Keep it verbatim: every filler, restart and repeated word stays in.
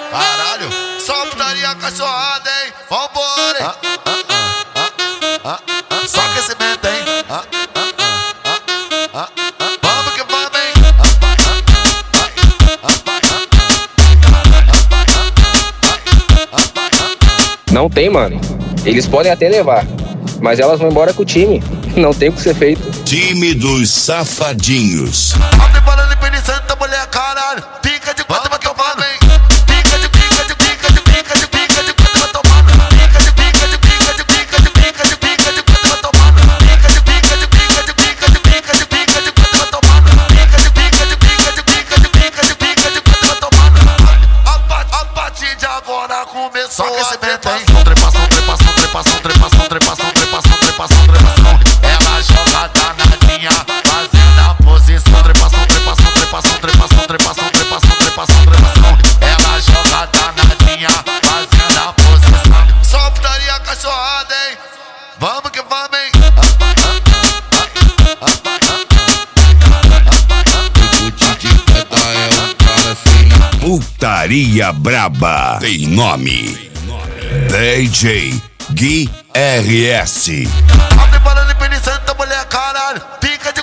Caralho, só putaria cachorrada, hein? Vambora, hein? Ah, ah, ah, ah, ah, ah, só aquecimento, hein? Ah, ah, ah, ah, ah, vamos que vamos, hein? Não tem, mano. Eles podem até levar, mas elas vão embora com o time. Não tem o que ser feito. Time dos Safadinhos. Abre para ali, penizando, mulher, caralho. Pica de quatro, vai tomando, hein? Pica de pica de pica de pica de pica de quatro, vai tomando. Pica de pica de pica de pica de pica de pica de quatro, vai tomando. Pica de pica de pica de pica de pica de pica de quatro, vai tomando. Pica de pica de pica de pica de pica de pica de quatro, vai tomando. A partir de agora começou a trepação, trepação, trepação, trepação, trepação, trepação, trepação, trepação, trepação. Ela joga danadinha, fazendo a posição. Trepação, trepação, trepação, trepação, trepação, trepação, trepação, trepação. Ela joga danadinha, fazendo a posição. Só putaria cachorrada, hein? Vamos que vamos, hein? Putaria braba tem nome. D J Gui R S. Abre para ali, penizando, mulher, caralho. Pica de